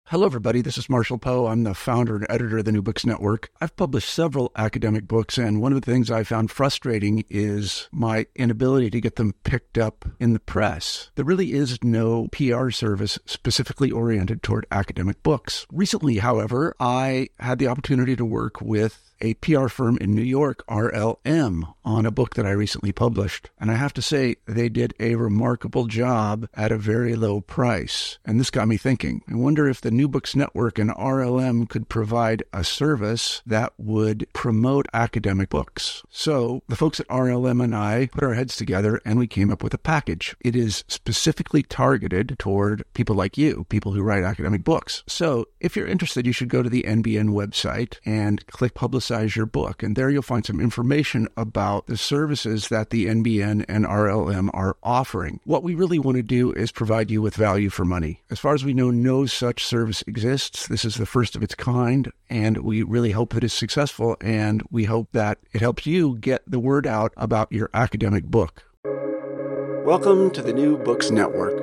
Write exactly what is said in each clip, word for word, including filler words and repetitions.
Hello, everybody. This is Marshall Poe. I'm the founder and editor of the New Books Network. I've published several academic books, and one of the things I found frustrating is my inability to get them picked up in the press. There really is no P R service specifically oriented toward academic books. Recently, however, I had the opportunity to work with a P R firm in New York, R L M, on a book that I recently published. And I have to say, they did a remarkable job at a very low price. And this got me thinking. I wonder if the New Books Network and R L M could provide a service that would promote academic books. So the folks at R L M and I put our heads together and we came up with a package. It is specifically targeted toward people like you, people who write academic books. So if you're interested, you should go to the N B N website and click Publicize your book. And there you'll find some information about the services that the N B N and R L M are offering. What we really want to do is provide you with value for money. As far as we know, no such service exists. This is the first of its kind, and we really hope that it's successful, and we hope that it helps you get the word out about your academic book. Welcome to the New Books Network.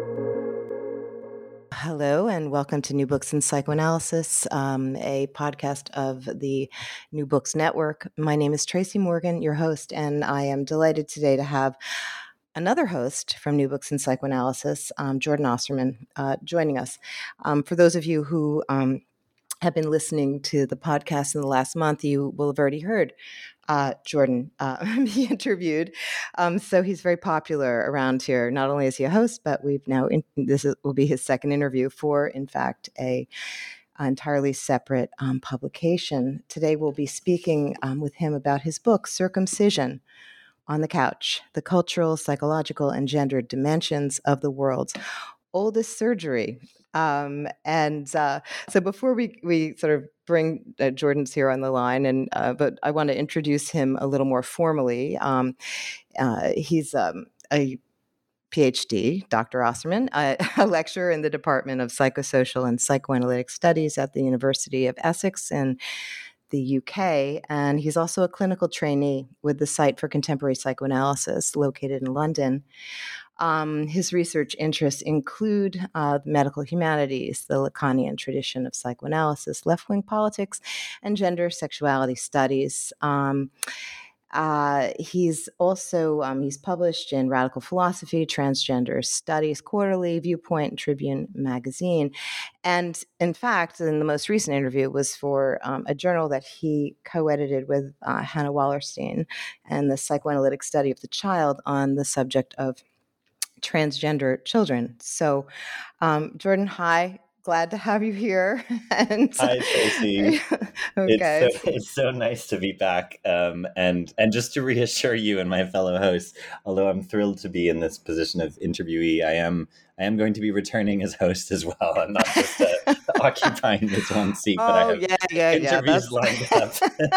Hello, and welcome to New Books in Psychoanalysis, um, a podcast of the New Books Network. My name is Tracy Morgan, your host, and I am delighted today to have another host from New Books in Psychoanalysis, um, Jordan Osterman, uh, joining us. Um, for those of you who um, have been listening to the podcast in the last month, you will have already heard Uh, Jordan uh, be interviewed. Um, so he's very popular around here. Not only is he a host, but we've now, in, this is, will be his second interview for, in fact, a entirely separate um, publication. Today we'll be speaking um, with him about his book, Circumcision on the Couch, The Cultural, Psychological, and Gendered Dimensions of the World's Oldest Surgery. Um, and uh, so before we, we sort of bring uh, Jordan's here on the line, and uh, but I want to introduce him a little more formally. Um, uh, he's um, a P H D, Doctor Osterman, a, a lecturer in the Department of Psychosocial and Psychoanalytic Studies at the University of Essex in the U K, and he's also a clinical trainee with the Site for Contemporary Psychoanalysis located in London. Um, his research interests include uh, medical humanities, the Lacanian tradition of psychoanalysis, left-wing politics, and gender sexuality studies. Um, uh, he's also um, he's published in Radical Philosophy, Transgender Studies Quarterly, Viewpoint, and Tribune Magazine. And in fact, in the most recent interview was for um, a journal that he co-edited with uh, Hannah Wallerstein and the Psychoanalytic Study of the Child on the subject of transgender children. So, um, Jordan, hi. Glad to have you here. and Hi, Tracy. okay. It's so, it's so nice to be back. Um, and and just to reassure you and my fellow hosts, although I'm thrilled to be in this position of interviewee, I am I am going to be returning as host as well. I'm not just uh, occupying this one seat, oh, but I have yeah, yeah, interviews yeah, lined up.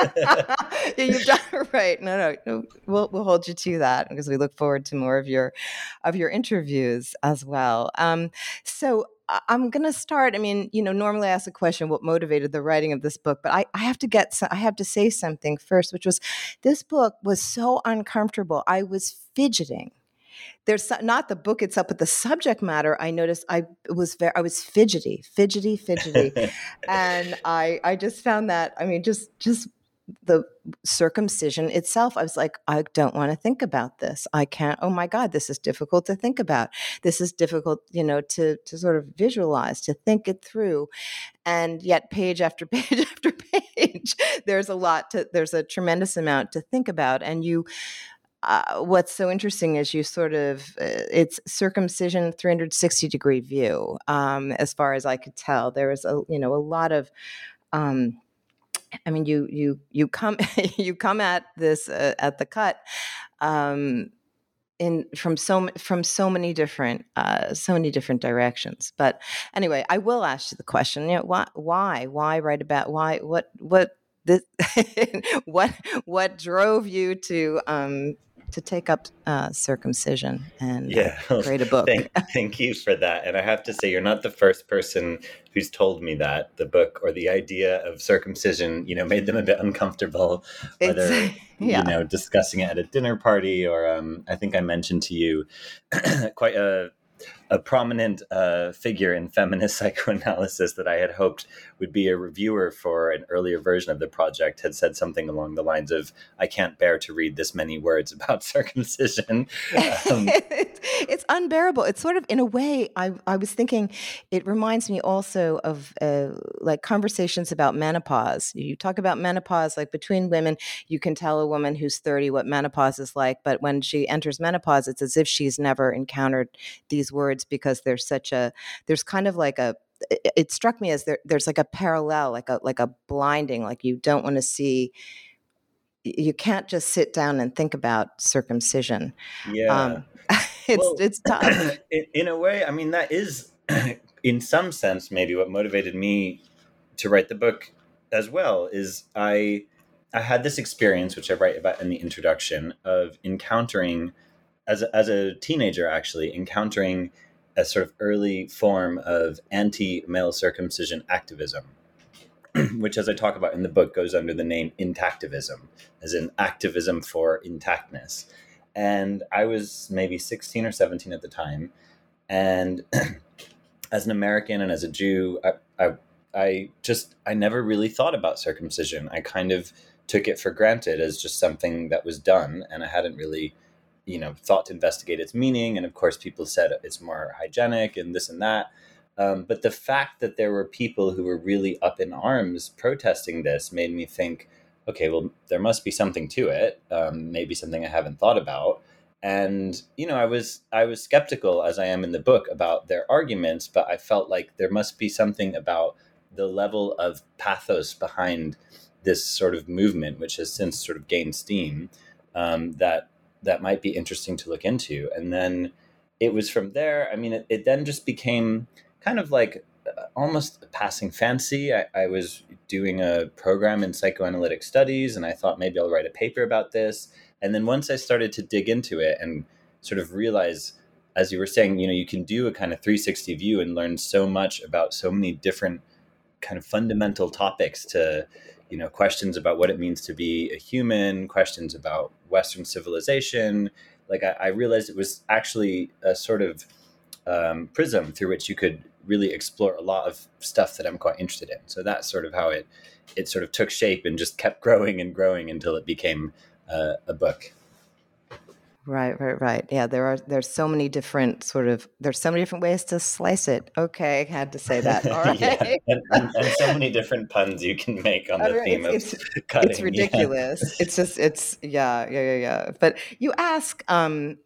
yeah, you've done it right. No, no, no. We'll we'll hold you to that because we look forward to more of your of your interviews as well. Um, so. I'm going to start. I mean, you know, normally I ask a question, what motivated the writing of this book? But I, I have to get, I have to say something first, which was this book was so uncomfortable. I was fidgeting. There's not the book itself, but the subject matter. I noticed I was very, I was fidgety, fidgety, fidgety, and I, I just found that. I mean, just, just. the circumcision itself, I was like, I don't want to think about this. I can't, oh my God, this is difficult to think about. This is difficult, you know, to, to sort of visualize, to think it through. And yet page after page after page, there's a lot to, there's a tremendous amount to think about. And you, uh, what's so interesting is you sort of, uh, it's circumcision three hundred sixty degree view. Um, as far as I could tell, there was a, you know, a lot of, um, I mean, you you you come you come at this uh, at the cut um, in from so from so many different uh, so many different directions. But anyway, I will ask you the question: you know, why why why write about why what what this what what drove you to um, to take up uh, circumcision and yeah, uh, create a book? thank, thank you for that. And I have to say, you're not the first person who's told me that the book or the idea of circumcision, you know, made them a bit uncomfortable, whether, yeah. you know, discussing it at a dinner party or um, I think I mentioned to you quite a a prominent uh, figure in feminist psychoanalysis that I had hoped would be a reviewer for an earlier version of the project had said something along the lines of, "I can't bear to read this many words about circumcision." Um, it's, it's unbearable. It's sort of, in a way, I, I was thinking, it reminds me also of uh, like conversations about menopause. You talk about menopause, like between women, you can tell a woman who's thirty what menopause is like, but when she enters menopause, it's as if she's never encountered these words, because there's such a, there's kind of like a, it, it struck me as there, there's like a parallel, like a, like a blinding, like you don't want to see, you can't just sit down and think about circumcision. yeah. Um, it's Well, it's tough. in, in a way, I mean, that is, in some sense, maybe what motivated me to write the book as well, is I I had this experience, which I write about in the introduction, of encountering, as a, as a teenager, actually, encountering a sort of early form of anti-male circumcision activism, which, as I talk about in the book, goes under the name intactivism, as in activism for intactness. And I was maybe sixteen or seventeen at the time. And as an American and as a Jew, I, I, I just, I never really thought about circumcision. I kind of took it for granted as just something that was done. And I hadn't really, you know, thought to investigate its meaning. And of course, people said it's more hygienic and this and that. Um, but the fact that there were people who were really up in arms protesting this made me think, okay, well, there must be something to it. Um, maybe something I haven't thought about. And, you know, I was I was skeptical, as I am in the book, about their arguments, but I felt like there must be something about the level of pathos behind this sort of movement, which has since sort of gained steam, um, that that might be interesting to look into. And then it was from there, I mean, it, it then just became kind of like almost a passing fancy. I, I was doing a program in psychoanalytic studies, and I thought maybe I'll write a paper about this. And then once I started to dig into it and sort of realize, as you were saying, you know, you can do a kind of three sixty view and learn so much about so many different kind of fundamental topics, to, you know, questions about what it means to be a human, questions about Western civilization. Like I, I realized it was actually a sort of um, prism through which you could really explore a lot of stuff that I'm quite interested in. So that's sort of how it it sort of took shape and just kept growing and growing until it became uh, a book. Right, right, right. Yeah, there are there's so many different sort of there's so many different ways to slice it. Okay, had to say that. All right. Yeah, and, and, and so many different puns you can make on the Right. theme It's, of it's, cutting. it's ridiculous. Yeah. It's just it's yeah, yeah, yeah, yeah. But you ask um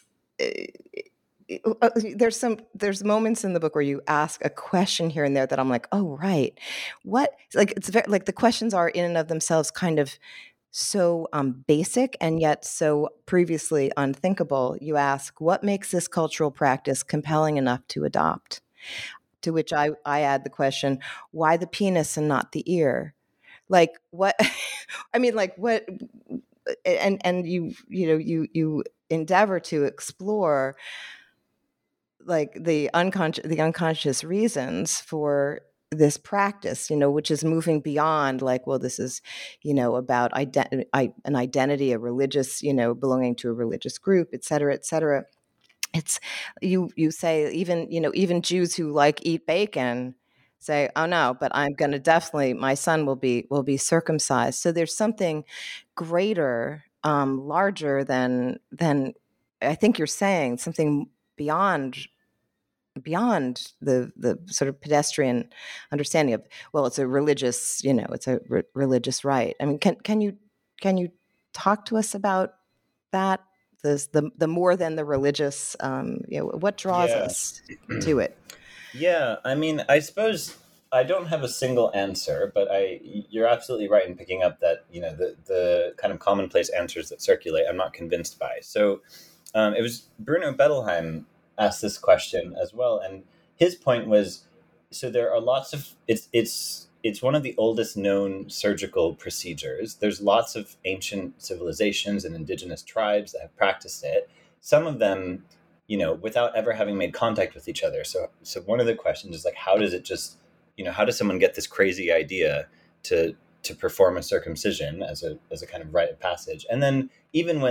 there's some there's moments in the book where you ask a question here and there that I'm like, oh right, what like it's very like the questions are in and of themselves kind of so um, basic and yet so previously unthinkable. You ask, what makes this cultural practice compelling enough to adopt? To which I I add the question, why the penis and not the ear? Like what? I mean, like what? And and you you know you you endeavor to explore like the unconscious the unconscious reasons for this practice, you know, which is moving beyond like, well, this is, you know, about ident- I, an identity, a religious, you know, belonging to a religious group, et cetera, et cetera. It's you you say even, you know, even Jews who like eat bacon say, oh no, but I'm going to definitely, my son will be will be circumcised. So there's something greater, um, larger than than I think you're saying, something beyond beyond the the sort of pedestrian understanding of, well, it's a religious, you know, it's a re- religious right. I mean, can can you can you talk to us about that? This the the more than the religious, um, you know, what draws Yeah. us to it? Yeah, I mean, I suppose I don't have a single answer, but I you're absolutely right in picking up that, you know, the the kind of commonplace answers that circulate, I'm not convinced by. So um, it was Bruno Bettelheim asked this question as well, and his point was, so there are lots of it's it's it's one of the oldest known surgical procedures. There's lots of ancient civilizations and indigenous tribes that have practiced it. Some of them, you know, without ever having made contact with each other. So so one of the questions is like, how does it just, you know, how does someone get this crazy idea to to perform a circumcision as a as a kind of rite of passage? And then even when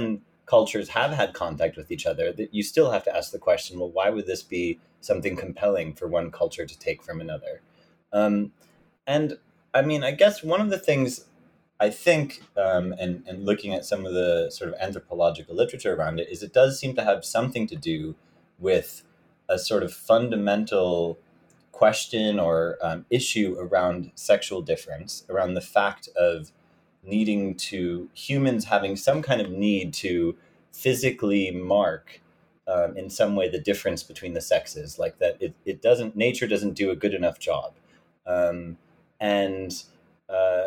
cultures have had contact with each other, that you still have to ask the question, well, why would this be something compelling for one culture to take from another? Um, and I mean, I guess one of the things I think, um, and, and looking at some of the sort of anthropological literature around it, is it does seem to have something to do with a sort of fundamental question or um, issue around sexual difference, around the fact of needing to, humans having some kind of need to physically mark um, in some way the difference between the sexes, like that it, it doesn't, nature doesn't do a good enough job. Um, and uh,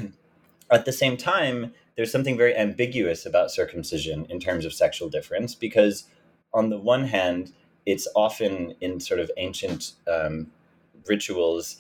at the same time, there's something very ambiguous about circumcision in terms of sexual difference, because on the one hand, it's often in sort of ancient um, rituals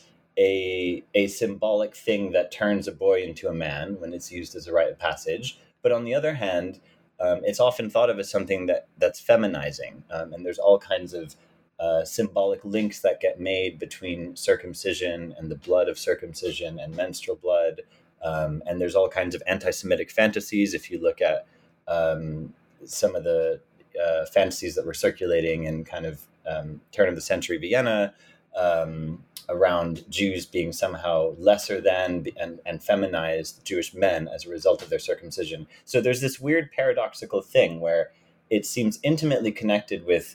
a a symbolic thing that turns a boy into a man when it's used as a rite of passage. But on the other hand, um, it's often thought of as something that that's feminizing, um, and there's all kinds of uh, symbolic links that get made between circumcision and the blood of circumcision and menstrual blood. Um, and there's all kinds of anti-Semitic fantasies. If you look at um, some of the uh, fantasies that were circulating in kind of um, turn of the century Vienna, um, around Jews being somehow lesser than and, and feminized Jewish men as a result of their circumcision. So there's this weird paradoxical thing where it seems intimately connected with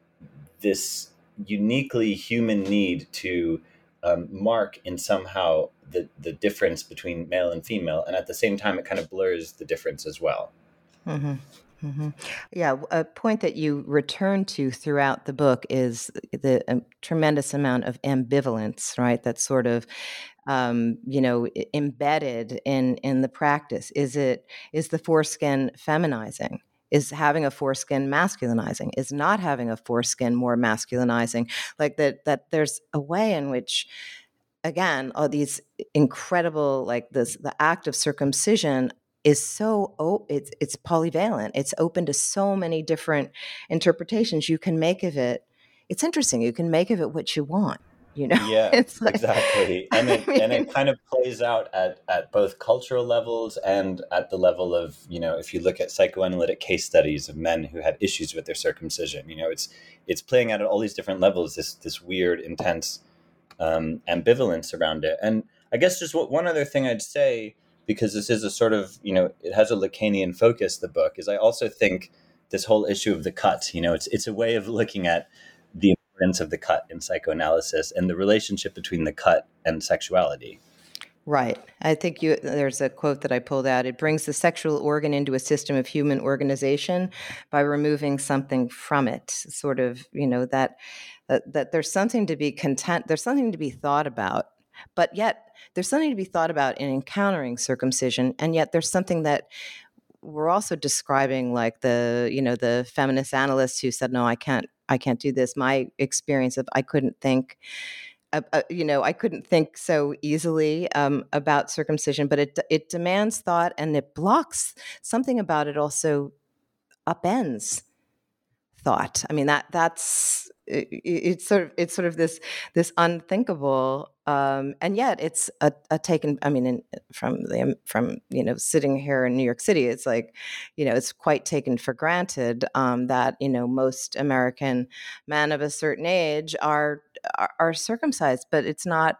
this uniquely human need to um, mark in somehow the, the difference between male and female. And at the same time, it kind of blurs the difference as well. Mm-hmm. Mm-hmm. Yeah, a point that you return to throughout the book is the um, tremendous amount of ambivalence, right? That's sort of, um, you know, embedded in in the practice. Is it is the foreskin feminizing? Is having a foreskin masculinizing? Is not having a foreskin more masculinizing? Like that that there's a way in which, again, all these incredible, like this, the act of circumcision is so oh it's it's polyvalent. It's open to so many different interpretations you can make of it. It's interesting. You can make of it what you want. You know, Yeah, it's like, exactly. And it I mean, and it kind of plays out at, at both cultural levels and at the level of, you know, if you look at psychoanalytic case studies of men who had issues with their circumcision, you know, it's it's playing out at all these different levels, this this weird, intense um, ambivalence around it. And I guess just what, one other thing I'd say, because this is a sort of, you know, it has a Lacanian focus, the book, is I also think this whole issue of the cut, you know, it's it's a way of looking at the importance of the cut in psychoanalysis and the relationship between the cut and sexuality. right. I think you. There's a quote that I pulled out. It brings the sexual organ into a system of human organization by removing something from it. Sort of, you know, that that, that there's something to be content. There's something to be thought about, but yet there's something to be thought about in encountering circumcision, and yet there's something that we're also describing, like the, you know, the feminist analyst who said, no, I can't, I can't do this. My experience of I couldn't think, uh, uh, you know, I couldn't think so easily um, about circumcision, but it it demands thought, and it blocks something about it. Also upends thought. I mean, that that's it, it's sort of it's sort of this this unthinkable, um, and yet it's a, a taken. I mean, in, from the from you know sitting here in New York City, it's like, you know, it's quite taken for granted um, that, you know, most American men of a certain age are are, are circumcised, but it's not.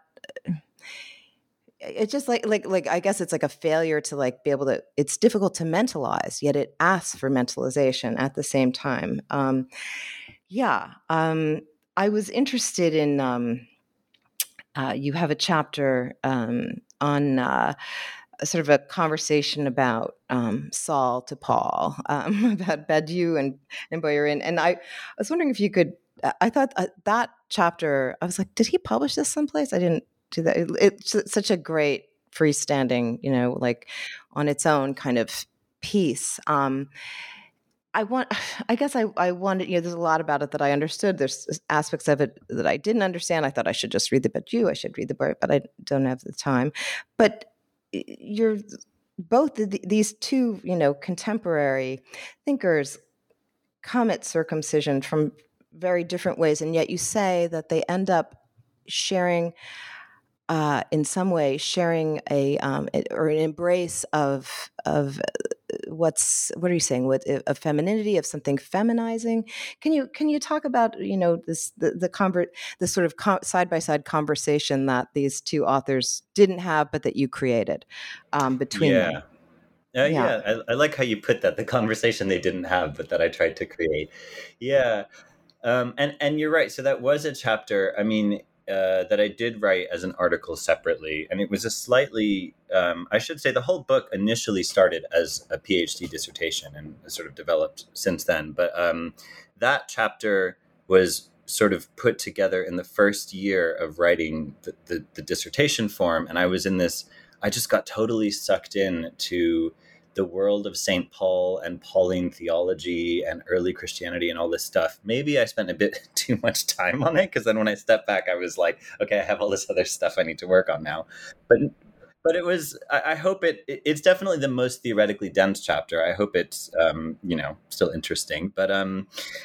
It's just like like like I guess it's like a failure to like be able to. It's difficult to mentalize, yet it asks for mentalization at the same time. Um, yeah, um, I was interested in. Um, uh, you have a chapter um, on uh, a sort of a conversation about um, Saul to Paul, um, about Badiou and and Boyarin, and I, I was wondering if you could. I thought uh, that chapter. I was like, did he publish this someplace? I didn't. To that, it, it's such a great freestanding, you know, like on its own kind of piece. Um, I want, I guess I, I wanted, you know, there's a lot about it that I understood. There's aspects of it that I didn't understand. I thought I should just read the Badiou. I should read the book, but I don't have the time. But you're both the, these two, you know, contemporary thinkers come at circumcision from very different ways, and yet you say that they end up sharing. Uh, in some way, sharing a um, or an embrace of of what's what are you saying? What a femininity of something feminizing? Can you can you talk about you know this the the convert the sort of side by side conversation that these two authors didn't have, but that you created um, between Yeah. them? Uh, Yeah. yeah, I, I like how you put that, the conversation they didn't have, but that I tried to create. Yeah. Um, and, and you're right. So that was a chapter, I mean, uh, that I did write as an article separately. And it was a slightly, um, I should say the whole book initially started as a PhD dissertation and sort of developed since then. But um, that chapter was sort of put together in the first year of writing the, the, the dissertation form. And I was in this, I just got totally sucked in to the world of Saint Paul and Pauline theology and early Christianity and all this stuff. Maybe I spent a bit too much time on it, because then when I stepped back, I was like, okay, I have all this other stuff I need to work on now. But but it was, I, I hope it, it, it's definitely the most theoretically dense chapter. I hope it's, um, you know, still interesting. But um,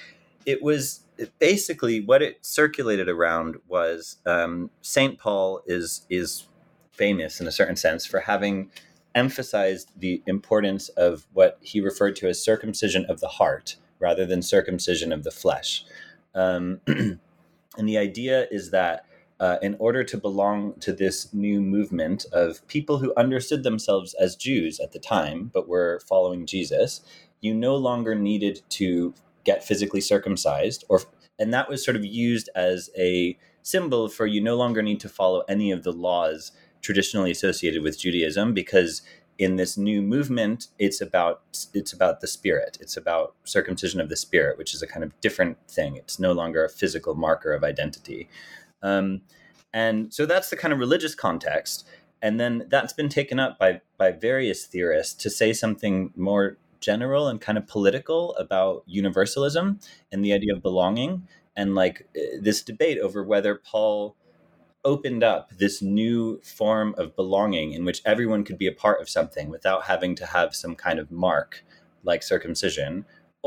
it was basically what it circulated around was um, Saint Paul is is famous in a certain sense for having emphasized the importance of what he referred to as circumcision of the heart rather than circumcision of the flesh. Um, and the idea is that uh, in order to belong to this new movement of people who understood themselves as Jews at the time, but were following Jesus, you no longer needed to get physically circumcised, or and that was sort of used as a symbol for you no longer need to follow any of the laws traditionally associated with Judaism, because in this new movement, it's about it's about the spirit. It's about circumcision of the spirit, which is a kind of different thing. It's no longer a physical marker of identity. Um, and so that's the kind of religious context. And then that's been taken up by by various theorists to say something more general and kind of political about universalism and the idea of belonging, and like this debate over whether Paul opened up this new form of belonging in which everyone could be a part of something without having to have some kind of mark like circumcision.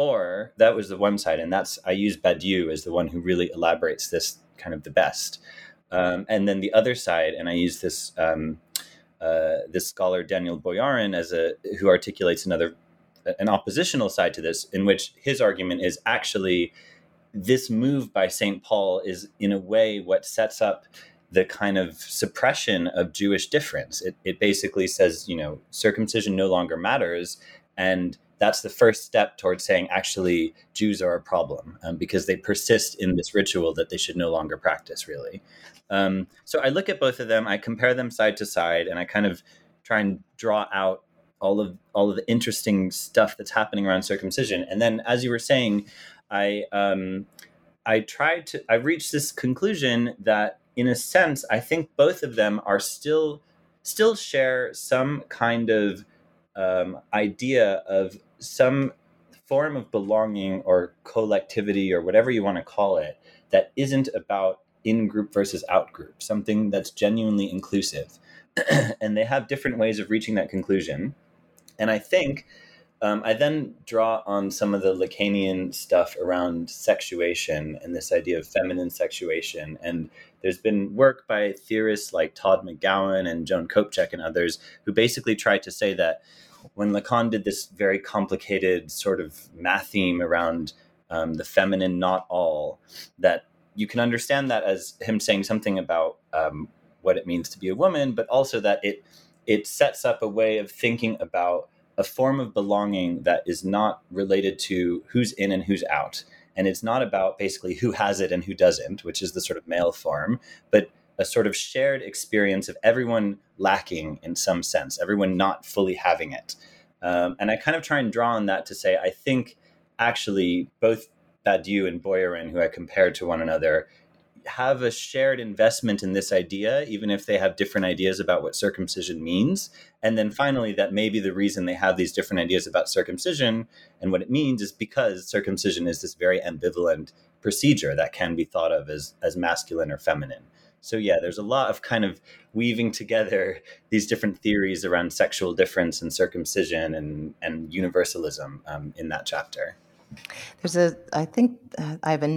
Or that was the one side. And that's, I use Badiou as the one who really elaborates this kind of the best. Um, and then the other side, and I use this, um, uh, this scholar, Daniel Boyarin, as a, who articulates another, an oppositional side to this, in which his argument is actually this move by Saint Paul is in a way what sets up the kind of suppression of Jewish difference. It, it basically says, you know, circumcision no longer matters. And that's the first step towards saying, actually, Jews are a problem um, because they persist in this ritual that they should no longer practice, really. Um, so I look at both of them, I compare them side to side, and I kind of try and draw out all of all of the interesting stuff that's happening around circumcision. And then, as you were saying, I um, I tried to, I reached this conclusion that, in a sense, I think both of them are still, still share some kind of um, idea of some form of belonging or collectivity or whatever you want to call it, that isn't about in-group versus out-group, something that's genuinely inclusive. And they have different ways of reaching that conclusion. And I think Um, I then draw on some of the Lacanian stuff around sexuation and this idea of feminine sexuation. And there's been work by theorists like Todd McGowan and Joan Kopchak and others who basically tried to say that when Lacan did this very complicated sort of matheme around um, the feminine not all, that you can understand that as him saying something about um, what it means to be a woman, but also that it it sets up a way of thinking about a form of belonging that is not related to who's in and who's out. And it's not about basically who has it and who doesn't, which is the sort of male form, but a sort of shared experience of everyone lacking in some sense, everyone not fully having it. Um, and I kind of try and draw on that to say, I think actually both Badiou and Boyarin, who I compared to one another, have a shared investment in this idea, even if they have different ideas about what circumcision means. And then finally, that maybe the reason they have these different ideas about circumcision and what it means is because circumcision is this very ambivalent procedure that can be thought of as, as masculine or feminine. So yeah, there's a lot of kind of weaving together these different theories around sexual difference and circumcision and, and universalism um, in that chapter. There's a, I think uh, I have a note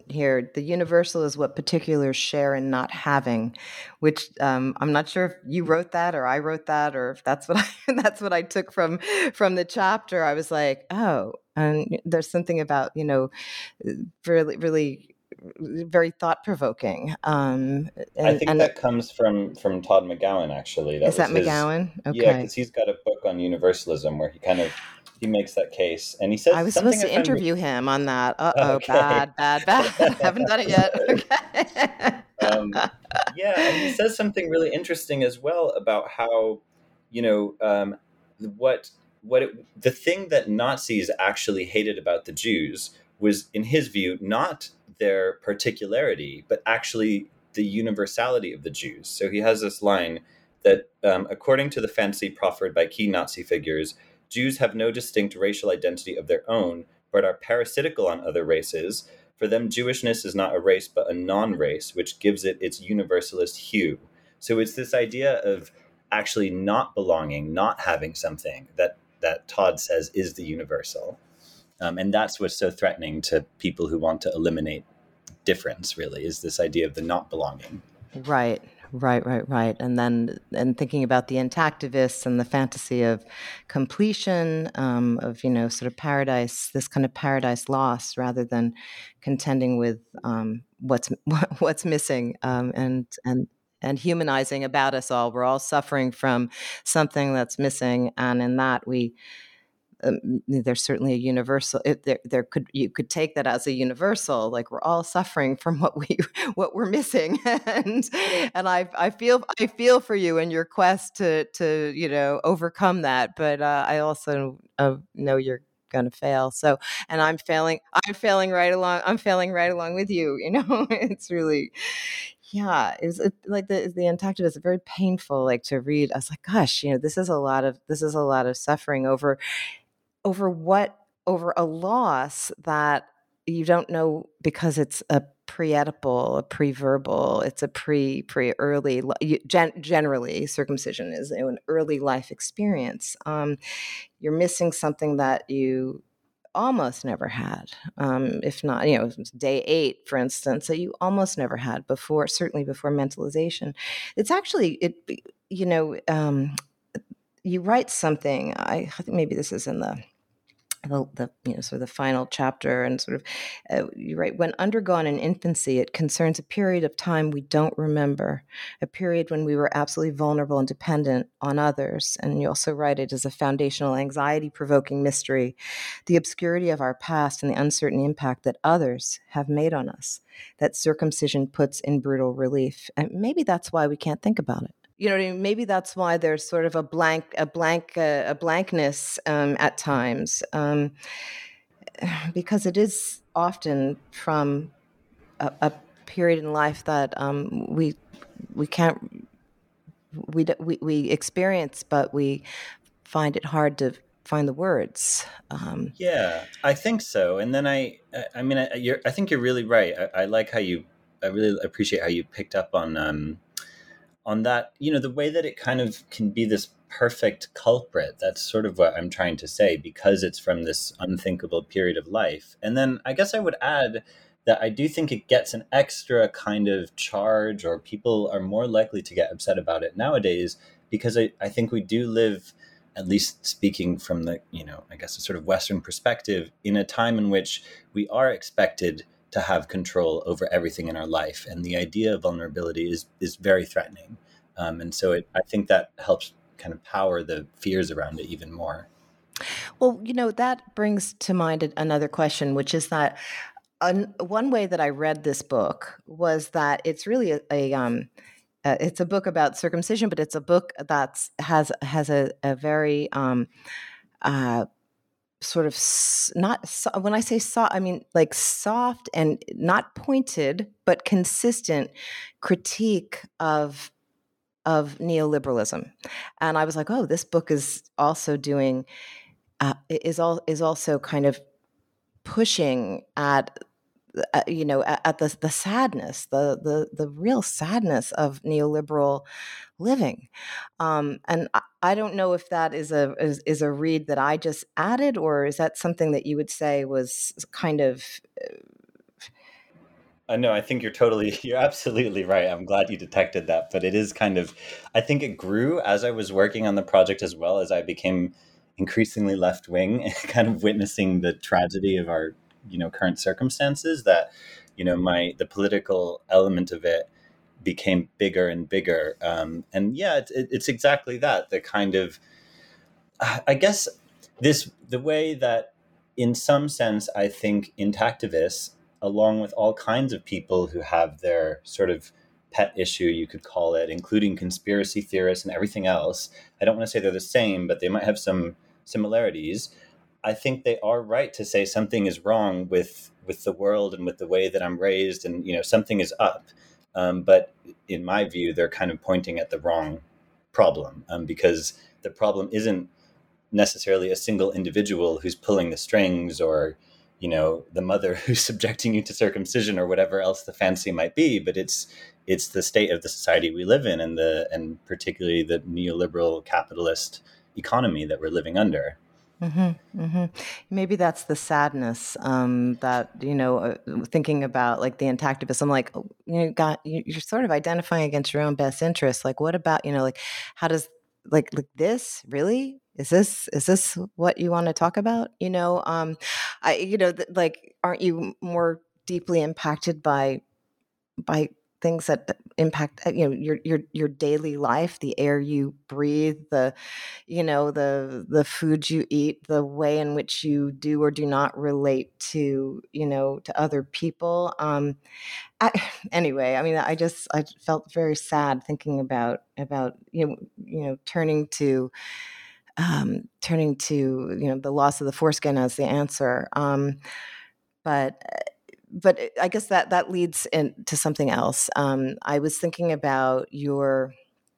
here. The universal is what particulars share in not having, which um, I'm not sure if you wrote that or I wrote that, or if that's what I, that's what I took from from the chapter. I was like, oh, and there's something about, you know, really, really very thought provoking. Um, I and, think and that comes from from Todd McGowan, actually. That is that was his, McGowan? yeah, Okay. because he's got a book on universalism where he kind of he makes that case, and he I says was something supposed I to find. interview him on that. Uh-oh, Okay. bad, bad, bad. Haven't done it yet. Okay. um, yeah, and he says something really interesting as well about how, you know, um, what what it, the thing that Nazis actually hated about the Jews was, in his view, not their particularity, but actually the universality of the Jews. So he has this line that, um, according to the fantasy proffered by key Nazi figures, Jews have no distinct racial identity of their own, but are parasitical on other races. For them, Jewishness is not a race, but a non-race, which gives it its universalist hue. So it's this idea of actually not belonging, not having something that, that Todd says is the universal. Um, and that's what's so threatening to people who want to eliminate difference, really, is this idea of the not belonging. Right, right, right, right. And then and thinking about the intactivists and the fantasy of completion, um, of, you know, sort of paradise, this kind of paradise lost, rather than contending with um, what's what's missing, um, and and and humanizing about us all. We're all suffering from something that's missing, and in that we. Um, there's certainly a universal. It, there, there could you could take that as a universal. Like, we're all suffering from what we what we're missing, and and I I feel I feel for you in your quest to to you know overcome that. But uh, I also uh, know you're going to fail. So, and I'm failing. I'm failing right along. I'm failing right along with you. You know, it's really. Yeah, it was it, like the the Intactivist is very painful. Like, to read, I was like, gosh, you know, this is a lot of this is a lot of suffering over over what over a loss that you don't know, because it's a pre-Oedipal, a pre-verbal, it's a pre pre early gen, generally circumcision is, you know, an early life experience. Um, you're missing something that you almost never had, um, if not, you know, day eight, for instance, that you almost never had before, certainly before mentalization. It's actually it, you know. Um, you write something. I, I think maybe this is in the, the, the you know, sort of the final chapter, and sort of uh, you write, when undergone in infancy, it concerns a period of time we don't remember, a period when we were absolutely vulnerable and dependent on others. And you also write, it as a foundational, anxiety-provoking mystery, the obscurity of our past and the uncertain impact that others have made on us, that circumcision puts in brutal relief. And maybe that's why we can't think about it. You know what I mean? Maybe that's why there's sort of a blank, a blank, uh, a blankness um, at times, um, because it is often from a, a period in life that um, we we can't we, we we experience, but we find it hard to find the words. Um, yeah, I think so. And then I, I mean, I, you're, I think you're really right. I, I like how you, I really appreciate how you picked up on. Um, on that, you know, the way that it kind of can be this perfect culprit. That's sort of what I'm trying to say, because it's from this unthinkable period of life. And then I guess I would add that I do think it gets an extra kind of charge, or people are more likely to get upset about it nowadays, because I, I think we do live, at least speaking from the, you know, I guess a sort of Western perspective, in a time in which we are expected to have control over everything in our life. And the idea of vulnerability is is very threatening. Um, and so it, I think that helps kind of power the fears around it even more. Well, you know, that brings to mind another question, which is that un, one way that I read this book was that it's really a, a um, uh, it's a book about circumcision, but it's a book that's has has a, a very um, uh, sort of not so, when I say soft, I mean like soft and not pointed, but consistent critique of of neoliberalism. And I was like, oh, this book is also doing uh, is all is also kind of pushing at uh, you know at, at the the sadness, the the the real sadness of neoliberal living. Um, and I, I don't know if that is a is, is a read that I just added, or is that something that you would say was kind of Uh, no, I think you're totally, you're absolutely right. I'm glad you detected that. But it is kind of, I think it grew as I was working on the project, as well as I became increasingly left wing, kind of witnessing the tragedy of our, you know, current circumstances. That, you know, my the political element of it became bigger and bigger. Um, and yeah, it, it, it's exactly that. The kind of, I guess, this the way that, in some sense, I think intactivists, along with all kinds of people who have their sort of pet issue, you could call it, including conspiracy theorists and everything else. I don't want to say they're the same, but they might have some similarities. I think they are right to say something is wrong with with the world and with the way that I'm raised, and you know something is up. Um, but in my view, they're kind of pointing at the wrong problem, um, because the problem isn't necessarily a single individual who's pulling the strings, or you know the mother who's subjecting you to circumcision, or whatever else the fancy might be, but it's it's the state of the society we live in, and the and particularly the neoliberal capitalist economy that we're living under. Mm-hmm, mm-hmm. Maybe that's the sadness, um, that, you know, uh, thinking about like the intactivism, like, oh, you know, got, you, you're sort of identifying against your own best interests. Like, what about, you know, like, how does, like, like this really, is this, is this what you want to talk about? You know, um, I, you know, th- like, aren't you more deeply impacted by, by things that impact, you know, your, your, your daily life, the air you breathe, the, you know, the, the food you eat, the way in which you do or do not relate to, you know, to other people. Um, I, anyway, I mean, I just, I felt very sad thinking about, about, you know, you know, turning to, um, turning to, you know, the loss of the foreskin as the answer. Um, but, but I guess that that leads into something else. Um, I was thinking about your,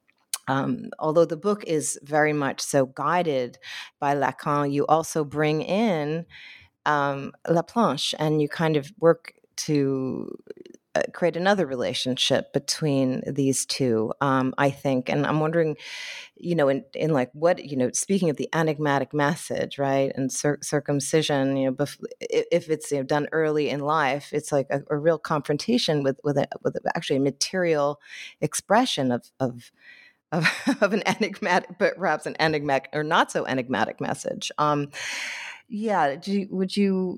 um, although the book is very much so guided by Lacan, you also bring in um, Laplanche, and you kind of work to uh, create another relationship between these two, um, I think. And I'm wondering, you know, in, in like what, you know, speaking of the enigmatic message, right, and cir- circumcision, you know, bef- if it's, you know, done early in life, it's like a, a real confrontation with with, a, with actually a material expression of of of, of an enigmatic, but perhaps an enigmatic or not so enigmatic message. Um, yeah, do you, would you?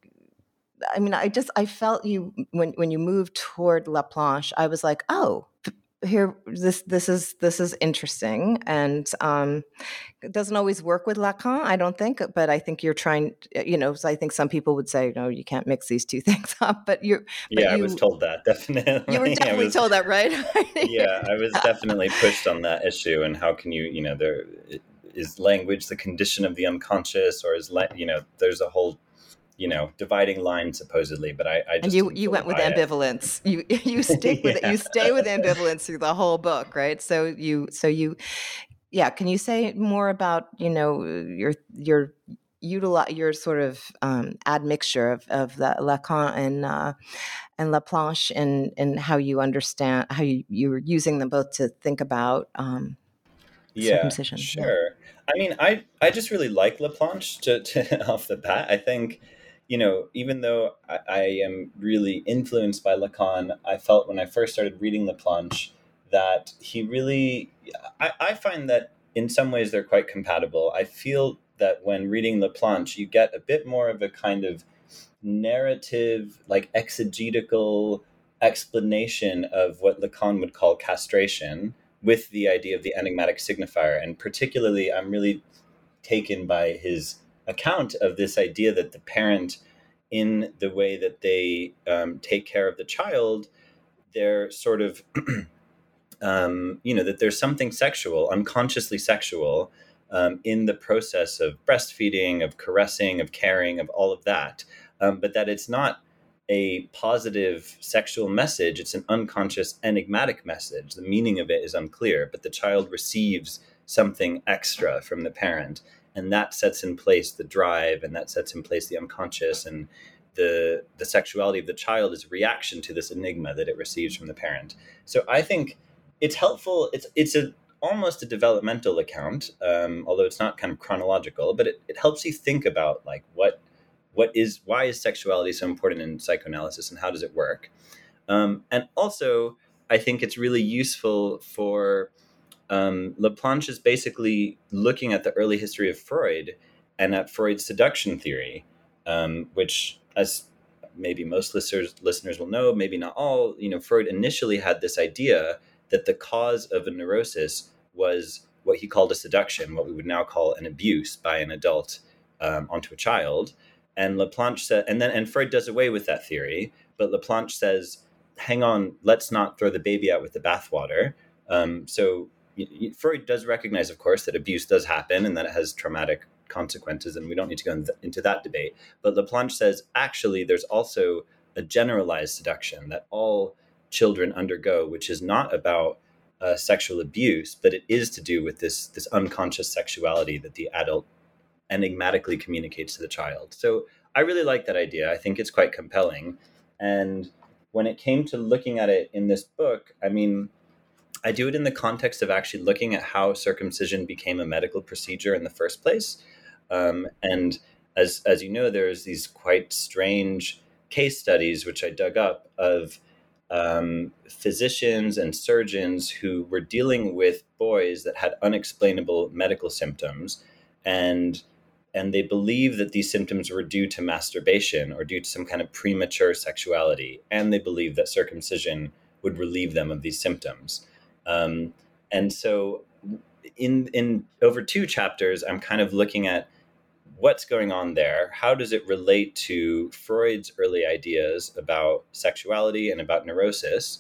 I mean, I just I felt you when when you moved toward Laplanche. I was like, oh, here this this is this is interesting, and um, it doesn't always work with Lacan, I don't think, but I think you're trying, you know, so I think some people would say, no, you can't mix these two things up, but you but Yeah, I was you told that, you were definitely. I definitely was, told that, right? yeah, I was definitely pushed on that issue. And how can you, you know, there is language the condition of the unconscious, or is, la- you know, there's a whole, you know, dividing line supposedly, but I, I And just you didn't you fully went with buy it. ambivalence. You you stick with it. Yeah. You stay with ambivalence through the whole book, right? So you so you yeah. Can you say more about, you know, your your utilize your sort of um, admixture of of the Lacan and uh, and Laplanche, and and how you understand how you you're using them both to think about um, Yeah, circumcision? Yeah. sure. I mean, I I just really like Laplanche to, to off the bat. I think, you know, even though I, I am really influenced by Lacan, I felt when I first started reading Laplanche that he really, I, I find that in some ways they're quite compatible. I feel that when reading Laplanche, you get a bit more of a kind of narrative, like exegetical explanation of what Lacan would call castration, with the idea of the enigmatic signifier. And particularly, I'm really taken by his account of this idea that the parent, in the way that they um, take care of the child, they're sort of, um, you know, that there's something sexual, unconsciously sexual, um, in the process of breastfeeding, of caressing, of caring, of all of that. Um, but that it's not a positive sexual message, it's an unconscious enigmatic message. The meaning of it is unclear, but the child receives something extra from the parent. And that sets in place the drive, and that sets in place the unconscious, and the the sexuality of the child is a reaction to this enigma that it receives from the parent. So I think it's helpful. It's it's a almost a developmental account, um, although it's not kind of chronological, but it, it helps you think about like what what is why is sexuality so important in psychoanalysis, and how does it work? Um, and also, I think it's really useful for um, Laplanche is basically looking at the early history of Freud and at Freud's seduction theory, um, which, as maybe most listeners listeners will know, maybe not all, you know, Freud initially had this idea that the cause of a neurosis was what he called a seduction, what we would now call an abuse by an adult um, onto a child. And Laplanche said, and then and Freud does away with that theory, but Laplanche says, hang on, let's not throw the baby out with the bathwater. Um, so Freud does recognize, of course, that abuse does happen and that it has traumatic consequences, and we don't need to go in th- into that debate. But Laplanche says, actually, there's also a generalized seduction that all children undergo, which is not about uh, sexual abuse, but it is to do with this, this unconscious sexuality that the adult enigmatically communicates to the child. So I really like that idea. I think it's quite compelling. And when it came to looking at it in this book, I mean, I do it in the context of actually looking at how circumcision became a medical procedure in the first place. Um, and as as you know, there's these quite strange case studies, which I dug up, of um, physicians and surgeons who were dealing with boys that had unexplainable medical symptoms. And and they believed that these symptoms were due to masturbation or due to some kind of premature sexuality. And they believed that circumcision would relieve them of these symptoms. Um, and so in in over two chapters, I'm kind of looking at what's going on there. How does it relate to Freud's early ideas about sexuality and about neurosis?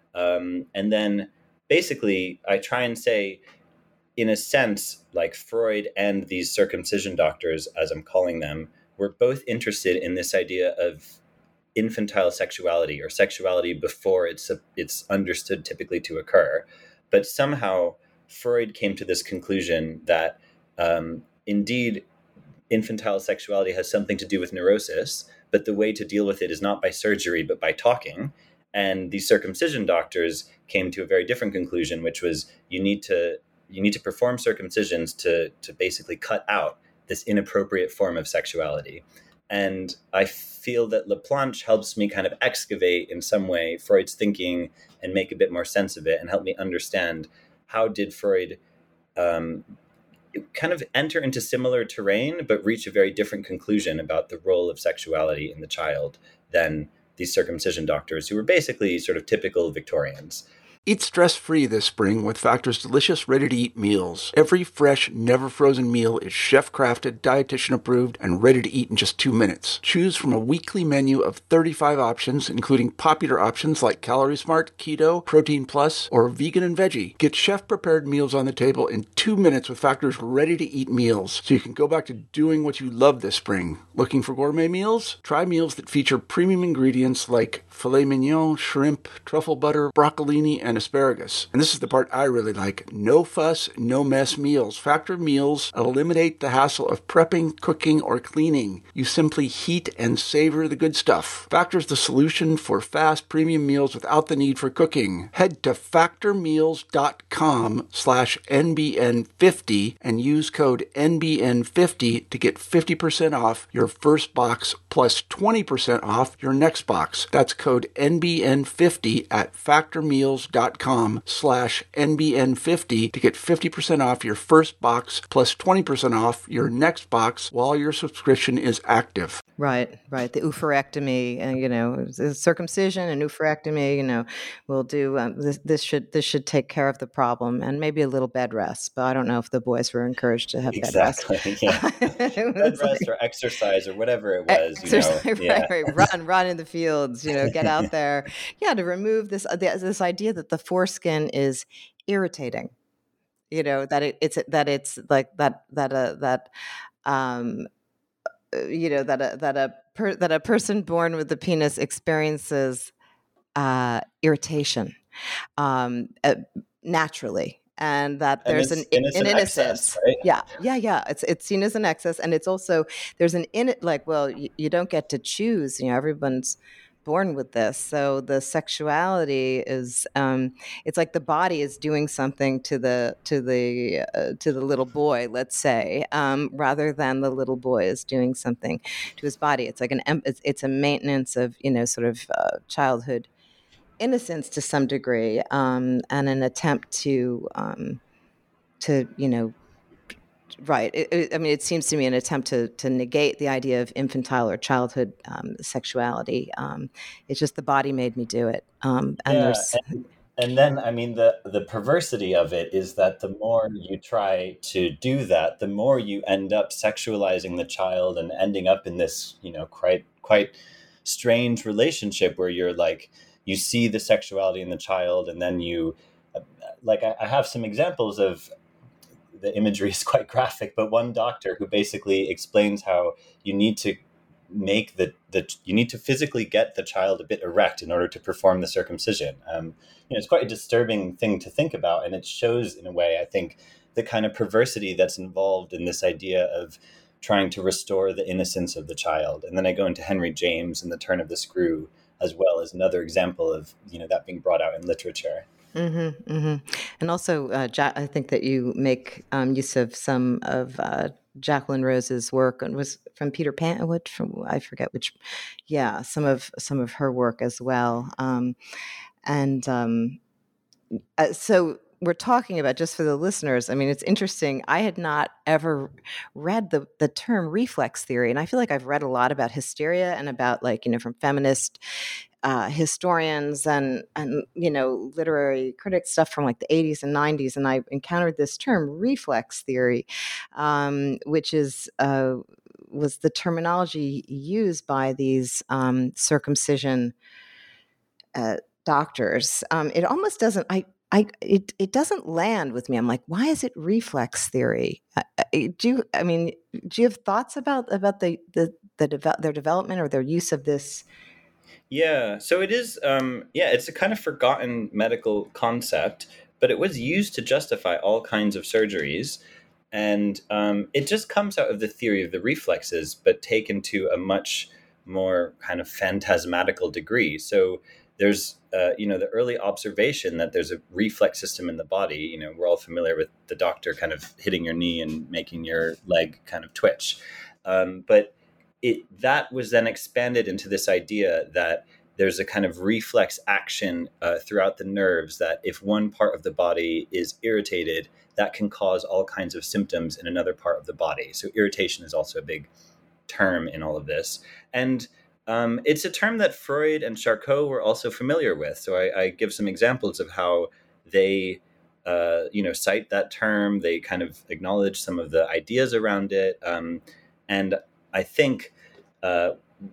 Um, and then basically, I try and say, in a sense, like Freud and these circumcision doctors, as I'm calling them, were both interested in this idea of infantile sexuality, or sexuality before it's a, it's understood typically to occur. But somehow Freud came to this conclusion that um, indeed infantile sexuality has something to do with neurosis, but the way to deal with it is not by surgery, but by talking. And these circumcision doctors came to a very different conclusion, which was you need to you need to perform circumcisions to to basically cut out this inappropriate form of sexuality. And I feel that Laplanche helps me kind of excavate in some way Freud's thinking and make a bit more sense of it, and help me understand how did Freud um, kind of enter into similar terrain, but reach a very different conclusion about the role of sexuality in the child than these circumcision doctors, who were basically sort of typical Victorians. Eat stress-free this spring with Factor's delicious, ready-to-eat meals. Every fresh, never-frozen meal is chef-crafted, dietitian-approved, and ready to eat in just two minutes. Choose from a weekly menu of thirty-five options, including popular options like Calorie Smart, Keto, Protein Plus, or Vegan and Veggie. Get chef-prepared meals on the table in two minutes with Factor's ready-to-eat meals, so you can go back to doing what you love this spring. Looking for gourmet meals? Try meals that feature premium ingredients like filet mignon, shrimp, truffle butter, broccolini, and asparagus. And this is the part I really like. No fuss, no mess meals. Factor meals eliminate the hassle of prepping, cooking, or cleaning. You simply heat and savor the good stuff. Factor's the solution for fast premium meals without the need for cooking. Head to factormeals.com slash NBN50 and use code N B N fifty to get fifty percent off your first box plus twenty percent off your next box. That's code N B N fifty at factormeals.com slash NBN50 to get fifty percent off your first box plus twenty percent off your next box while your subscription is active. Right, right. The oophorectomy, and you know, circumcision and oophorectomy, you know, will do. Um, this, this should this should take care of the problem, and maybe a little bed rest. But I don't know if the boys were encouraged to have exactly, bed rest. Yeah. Bed rest like, or exercise or whatever it was. Exercise, you know, right, yeah. right. Run, run in the fields. You know, get out there. Yeah, to remove this this idea that the foreskin is irritating. You know, that it, it's that it's like that that uh, that. Um, you know that a that a per, that a person born with the penis experiences uh, irritation um, uh, naturally, and that and there's an, an an innocence. Excess, right? Yeah, yeah, yeah. It's it's seen as an excess, and it's also there's an in it like well, you, you don't get to choose. You know, everyone's born with this, so the sexuality is um it's like the body is doing something to the to the uh, to the little boy, let's say, um rather than the little boy is doing something to his body. It's like an it's, it's a maintenance of, you know, sort of uh, childhood innocence to some degree, um, and an attempt to um, to you know. Right. It, it, I mean, it seems to me an attempt to to negate the idea of infantile or childhood um, sexuality. Um, it's just the body made me do it. Um, and Yeah, there's, and, and then I mean the the perversity of it is that the more you try to do that, the more you end up sexualizing the child and ending up in this, you know, quite quite strange relationship where you're like you see the sexuality in the child, and then you like I, I have some examples of the imagery is quite graphic, but one doctor who basically explains how you need to make the, the you need to physically get the child a bit erect in order to perform the circumcision. Um, you know, it's quite a disturbing thing to think about, and it shows in a way, I think, the kind of perversity that's involved in this idea of trying to restore the innocence of the child. And then I go into Henry James and the turn of the screw as well as another example of, you know, that being brought out in literature. Mm-hmm, mm-hmm. And also, uh, ja- I think that you make um, use of some of uh, Jacqueline Rose's work, and was from Peter Pan. What from I forget which. Yeah, some of some of her work as well. Um, and um, uh, so we're talking about, just for the listeners, I mean, it's interesting. I had not ever read the the term reflex theory, and I feel like I've read a lot about hysteria and about, like, you know, from feminist uh, historians and and you know, literary critics, stuff from like the eighties and nineties, and I encountered this term reflex theory, um, which is uh, was the terminology used by these um, circumcision uh, doctors. Um, it almost doesn't. I. I, it, it doesn't land with me. I'm like, why is it reflex theory? Uh, uh, do you, I mean, do you have thoughts about about the the, the deve- their development or their use of this? Yeah, so it is, um, yeah, it's a kind of forgotten medical concept, but it was used to justify all kinds of surgeries. And um, it just comes out of the theory of the reflexes, but taken to a much more kind of phantasmatical degree. So there's, uh, you know, the early observation that there's a reflex system in the body. You know, we're all familiar with the doctor kind of hitting your knee and making your leg kind of twitch. Um, but it that was then expanded into this idea that there's a kind of reflex action uh, throughout the nerves, that if one part of the body is irritated, that can cause all kinds of symptoms in another part of the body. So irritation is also a big term in all of this. And um, it's a term that Freud and Charcot were also familiar with. So I, I give some examples of how they uh, you know, cite that term. They kind of acknowledge some of the ideas around it. Um, and I think uh,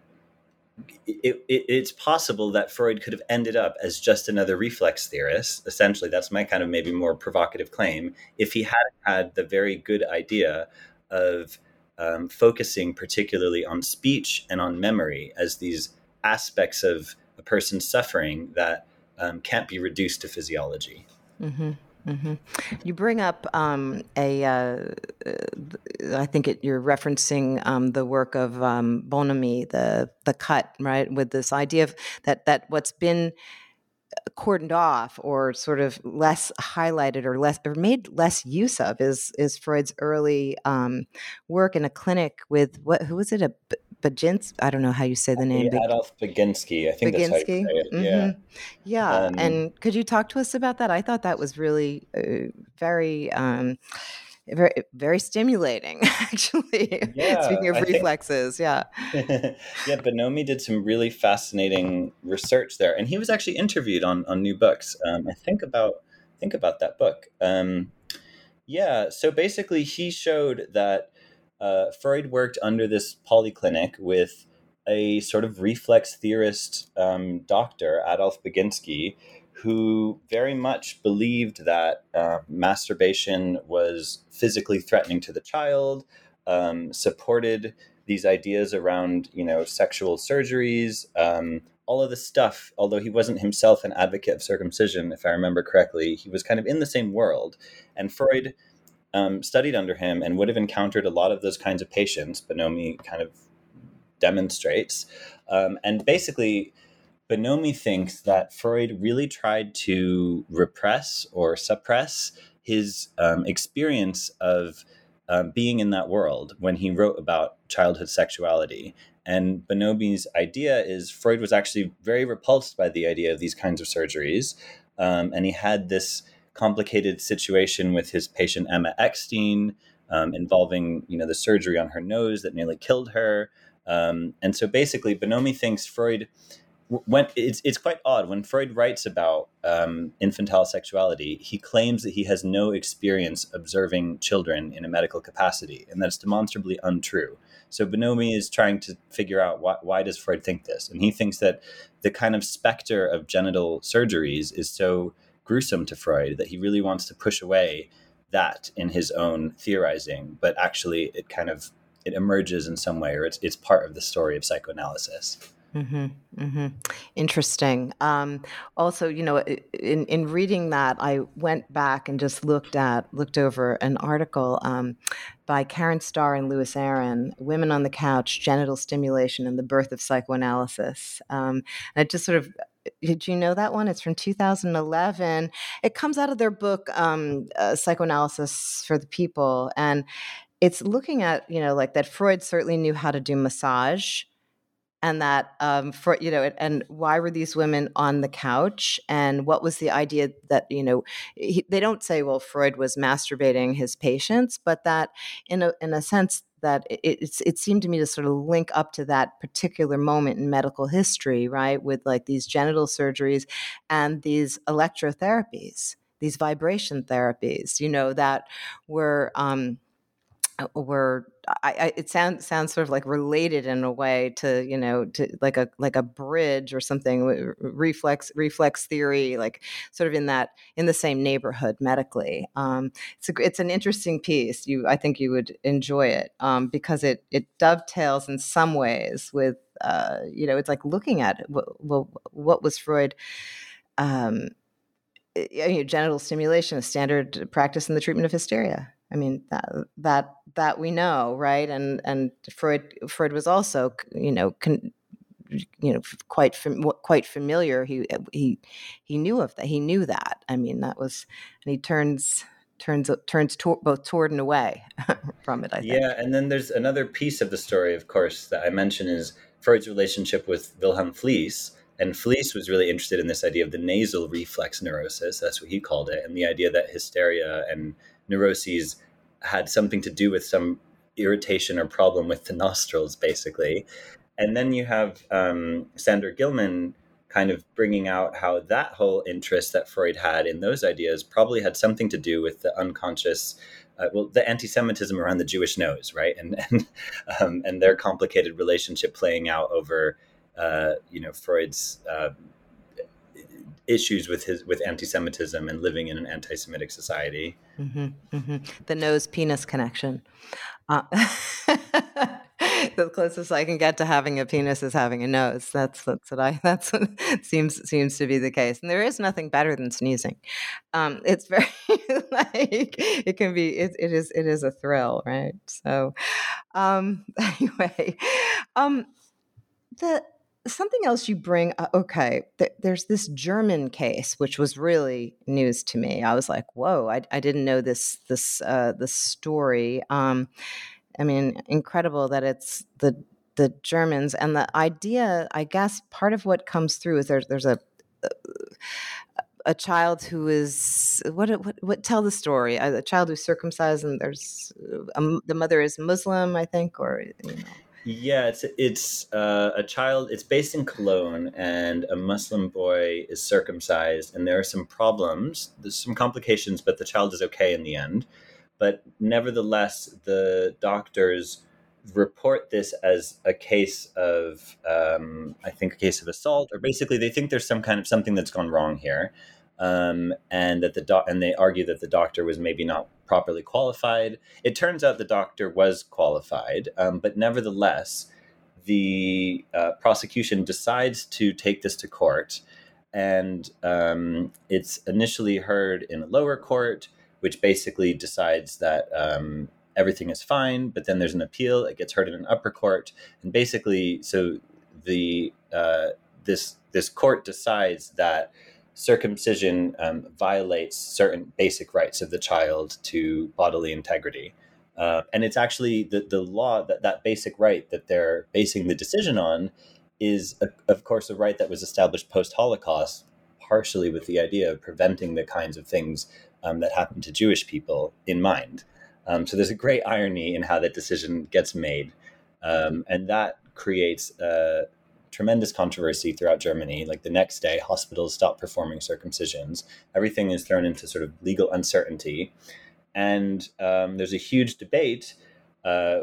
it, it, it's possible that Freud could have ended up as just another reflex theorist. Essentially, that's my kind of maybe more provocative claim. If he had had the very good idea of um, focusing particularly on speech and on memory as these aspects of a person's suffering that um, can't be reduced to physiology. Mm-hmm. Mm-hmm. You bring up um, a, uh, I think it, you're referencing um, the work of um, Bonomi, the the cut, right? With this idea of that that what's been cordoned off or sort of less highlighted or less or made less use of is is Freud's early um, work in a clinic with what who was it a Baginski? I don't know how you say the name. Adolf Baginski, I think that's how you say it. Mm-hmm. Yeah. Yeah. Um, and could you talk to us about that? I thought that was really uh, very, um, very, very stimulating, actually. yeah, Speaking of I think reflexes, yeah. yeah, Bonomi did some really fascinating research there, and he was actually interviewed on on New Books. Um, I think about think about that book. Um, yeah, so basically, he showed that uh, Freud worked under this polyclinic with a sort of reflex theorist um, doctor, Adolf Baginski, who very much believed that uh, masturbation was physically threatening to the child, um, supported these ideas around, you know, sexual surgeries, um, all of this stuff. Although he wasn't himself an advocate of circumcision, if I remember correctly, he was kind of in the same world. And Freud um, studied under him and would have encountered a lot of those kinds of patients. Bonomi kind of demonstrates. Um, and basically, Bonomi thinks that Freud really tried to repress or suppress his um, experience of um, being in that world when he wrote about childhood sexuality. And Bonomi's idea is Freud was actually very repulsed by the idea of these kinds of surgeries. Um, and he had this complicated situation with his patient Emma Eckstein, um, involving, you know, the surgery on her nose that nearly killed her. Um, and so basically, Bonomi thinks Freud, when it's it's quite odd when Freud writes about um, infantile sexuality, he claims that he has no experience observing children in a medical capacity, and that's demonstrably untrue. So Bonomi is trying to figure out why, why does Freud think this, and he thinks that the kind of specter of genital surgeries is so gruesome to Freud that he really wants to push away that in his own theorizing, but actually it kind of it emerges in some way, or it's it's part of the story of psychoanalysis. Mm-hmm, mm-hmm. Interesting. Um, also, you know, in, in reading that, I went back and just looked at, looked over an article um, by Karen Starr and Louis Aaron, Women on the Couch, Genital Stimulation and the Birth of Psychoanalysis. Um, and it just sort of, did you know that one? It's from two thousand eleven. It comes out of their book, um, uh, Psychoanalysis for the People. And it's looking at, you know, like that Freud certainly knew how to do massage. And that, um, for you know, and why were these women on the couch? And what was the idea that, you know, he, they don't say, well, Freud was masturbating his patients, but that, in a in a sense, that it, it's it seemed to me to sort of link up to that particular moment in medical history, right, with like these genital surgeries and these electrotherapies, these vibration therapies, you know, that were. Um, were I, I, it sounds sounds sort of like related in a way to, you know, to like a like a bridge or something, reflex reflex theory, like sort of in that in the same neighborhood medically. Um, it's a, it's an interesting piece. You I think you would enjoy it um, because it it dovetails in some ways with uh, you know, it's like looking at it. Well, what was Freud? Um, you know, genital stimulation, a standard practice in the treatment of hysteria. I mean, that that that we know, right? And and Freud Freud was also, you know, con, you know, quite fam, quite familiar. He he he knew of that. He knew that. I mean, that was, and he turns turns turns to, both toward and away from it, I think. Yeah, and then there's another piece of the story, of course, that I mentioned is Freud's relationship with Wilhelm Fliess. And Fliess was really interested in this idea of the nasal reflex neurosis. That's what he called it. And the idea that hysteria and neuroses had something to do with some irritation or problem with the nostrils, basically. And then you have um, Sandra Gilman kind of bringing out how that whole interest that Freud had in those ideas probably had something to do with the unconscious, uh, well, the anti-Semitism around the Jewish nose, right? And and, um, and their complicated relationship playing out over, uh, you know, Freud's uh, issues with his with anti-Semitism and living in an anti-Semitic society. Mm-hmm, mm-hmm. The nose-penis connection. Uh, the closest I can get to having a penis is having a nose. That's that's what I. That's what seems seems to be the case. And there is nothing better than sneezing. Um, it's very like it can be. It, it is it is a thrill, right? So um, anyway, um, the. Something else you bring, uh, okay, th- there's this German case, which was really news to me. I was like, whoa, I, I didn't know this, this, uh, this story. Um, I mean, incredible that it's the, the Germans, and the idea, I guess part of what comes through is there's, there's a, a child who is, what, what, what tell the story, a, a child who's circumcised, and there's, a, the mother is Muslim, I think, or, you know. Yeah, it's it's uh, a child. It's based in Cologne, and a Muslim boy is circumcised, and there are some problems. There's some complications, but the child is okay in the end. But nevertheless, the doctors report this as a case of, um, I think, a case of assault, or basically they think there's some kind of something that's gone wrong here, um, and that the doc- and they argue that the doctor was maybe not properly qualified. It turns out the doctor was qualified, um, but nevertheless, the uh, prosecution decides to take this to court, and um, it's initially heard in a lower court, which basically decides that um, everything is fine, but then there's an appeal. It gets heard in an upper court, and basically, so the uh, this this court decides that circumcision um, violates certain basic rights of the child to bodily integrity. Uh, and it's actually the, the law, that, that basic right that they're basing the decision on is, a, of course, a right that was established post-Holocaust, partially with the idea of preventing the kinds of things um, that happen to Jewish people in mind. Um, so there's a great irony in how that decision gets made. Um, and that creates uh, tremendous controversy throughout Germany. Like the next day, hospitals stop performing circumcisions. Everything is thrown into sort of legal uncertainty. And um, there's a huge debate uh,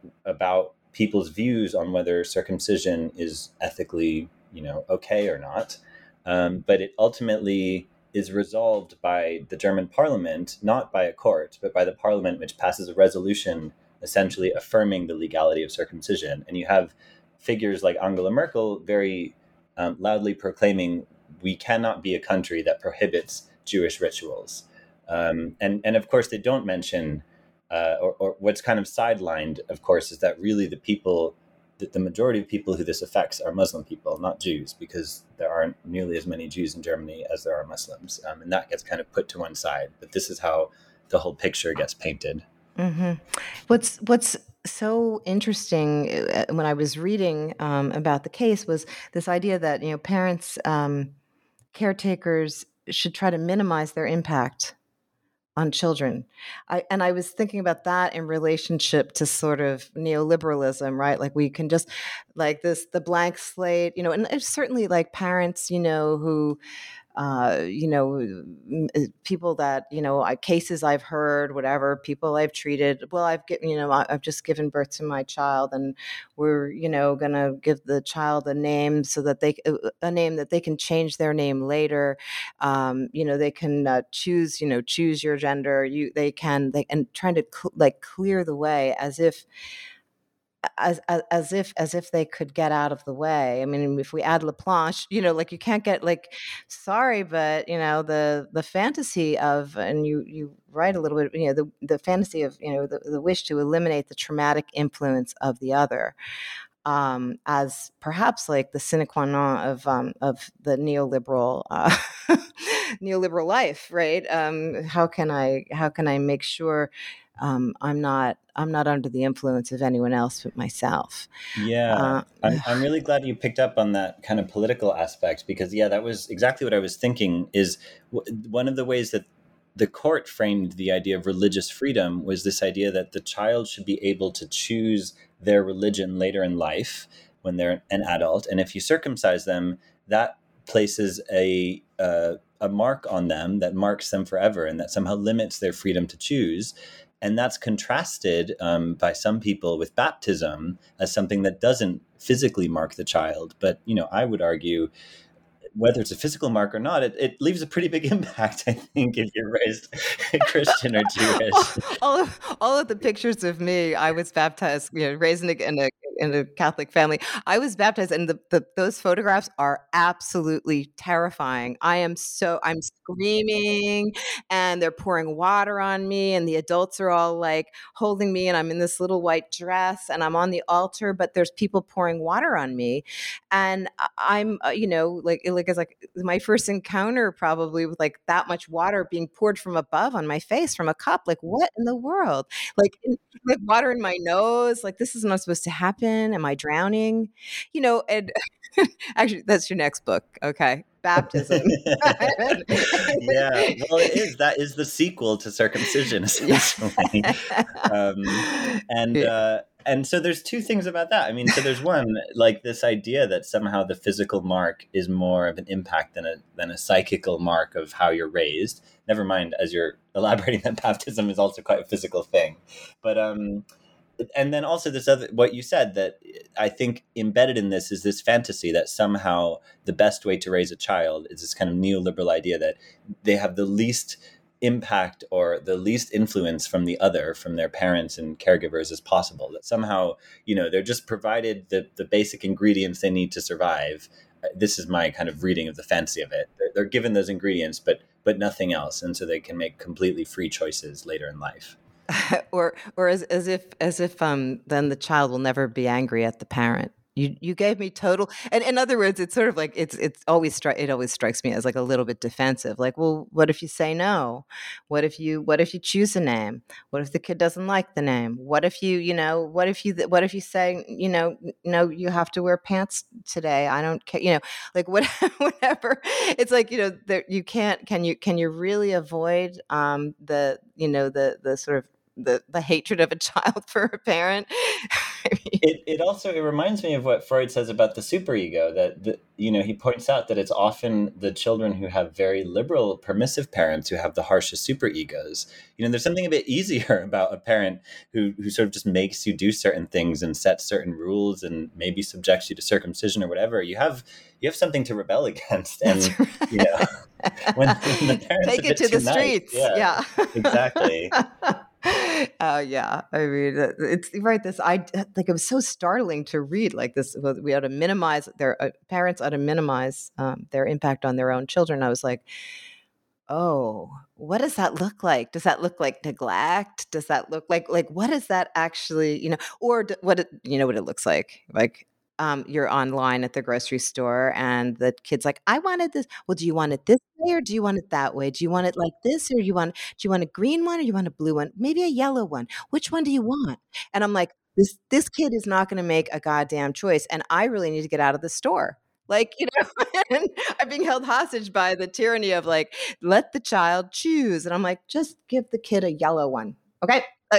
about people's views on whether circumcision is ethically, you know, okay or not. Um, but it ultimately is resolved by the German parliament, not by a court, but by the parliament, which passes a resolution essentially affirming the legality of circumcision. And you have figures like Angela Merkel very um, loudly proclaiming, we cannot be a country that prohibits Jewish rituals. Um, and, and of course, they don't mention, uh, or, or what's kind of sidelined, of course, is that really the people, that the majority of people who this affects are Muslim people, not Jews, because there aren't nearly as many Jews in Germany as there are Muslims. Um, and that gets kind of put to one side. But this is how the whole picture gets painted. Mm-hmm. What's what's so interesting uh, when I was reading um, about the case was this idea that, you know, parents, um, caretakers should try to minimize their impact on children. I, and I was thinking about that in relationship to sort of neoliberalism, right? Like we can just like this, the blank slate, you know, and it's certainly like parents, you know, who, uh, you know, m- people that, you know, I, cases I've heard, whatever, people I've treated, well, I've given, you know, I- I've just given birth to my child and we're, you know, going to give the child a name so that they, a name that they can change their name later. Um, you know, they can uh, choose, you know, choose your gender. You, they can, they, and trying to cl- like clear the way as if, as, as as if as if they could get out of the way. I mean, if we add Laplanche, you know, like you can't get like, sorry, but you know the the fantasy of, and you you write a little bit, you know, the the fantasy of, you know, the, the wish to eliminate the traumatic influence of the other, um, as perhaps like the sine qua non of um, of the neoliberal uh, neoliberal life, right? Um, how can I how can I make sure um, I'm not I'm not under the influence of anyone else but myself? Yeah, Uh, I'm I'm really glad you picked up on that kind of political aspect, because yeah, that was exactly what I was thinking. Is w- one of the ways that the court framed the idea of religious freedom was this idea that the child should be able to choose their religion later in life when they're an adult, and if you circumcise them, that places a uh, a mark on them that marks them forever, and that somehow limits their freedom to choose. And that's contrasted um, by some people with baptism as something that doesn't physically mark the child. But, you know, I would argue whether it's a physical mark or not, it, it leaves a pretty big impact, I think, if you're raised Christian or Jewish. all of all of the pictures of me, I was baptized, you know, raised in a, in a in a Catholic family. I was baptized, and the, the those photographs are absolutely terrifying. I am so I'm screaming, and they're pouring water on me, and the adults are all like holding me, and I'm in this little white dress, and I'm on the altar, but there's people pouring water on me, and I- I'm, uh, you know, like like it's like my first encounter probably with like that much water being poured from above on my face from a cup. Like what in the world? Like, in, like water in my nose. Like this is not supposed to happen. Am I drowning? You know, and actually, that's your next book. Okay, baptism. Yeah, well, it is. That is the sequel to circumcision, essentially. um, and Yeah. uh, and so there's two things about that. I mean, so there's one, like this idea that somehow the physical mark is more of an impact than a than a psychical mark of how you're raised. Never mind, as you're elaborating, that baptism is also quite a physical thing. But um, and then also this other, what you said, that I think embedded in this is this fantasy that somehow the best way to raise a child is this kind of neoliberal idea that they have the least impact or the least influence from the other, from their parents and caregivers as possible, that somehow, you know, they're just provided the, the basic ingredients they need to survive. This is my kind of reading of the fantasy of it. They're, they're given those ingredients, but but nothing else, and so they can make completely free choices later in life. or or as as if as if um then the child will never be angry at the parent. You you gave me total, and in other words, it's sort of like it's it's always stri- it always strikes me as like a little bit defensive. Like, well, what if you say no? What if you what if you choose a name? What if the kid doesn't like the name? What if you you know what if you what if you say you know no, you have to wear pants today? I don't care. You know, like what whatever. It's like, you know there you can't can you can you really avoid um the you know the the sort of the the hatred of a child for a parent. I mean, It it also it reminds me of what Freud says about the superego, that the, you know he points out that it's often the children who have very liberal, permissive parents who have the harshest superegos. You know, there's something a bit easier about a parent who who sort of just makes you do certain things and sets certain rules and maybe subjects you to circumcision or whatever. You have you have something to rebel against, that's and right. you know when, when the parents Take a it bit to too the nice, streets. yeah, Yeah. exactly. Oh yeah, I mean, uh, it's right. This I like. It was so startling to read. Like this, well, we ought to minimize their uh, parents ought to minimize um, their impact on their own children. I was like, oh, what does that look like? Does that look like neglect? Does that look like like what is that actually? You know, or d- what it, you know what it looks like? Like um, you're online at the grocery store, and the kid's like, "I wanted this. Well, do you want it this way or do you want it that way? Do you want it like this or you want do you want a green one or you want a blue one? Maybe a yellow one. Which one do you want?" And I'm like, "This this kid is not going to make a goddamn choice, and I really need to get out of the store." Like, you know, and I'm being held hostage by the tyranny of like, let the child choose. And I'm like, just give the kid a yellow one. Okay. Like,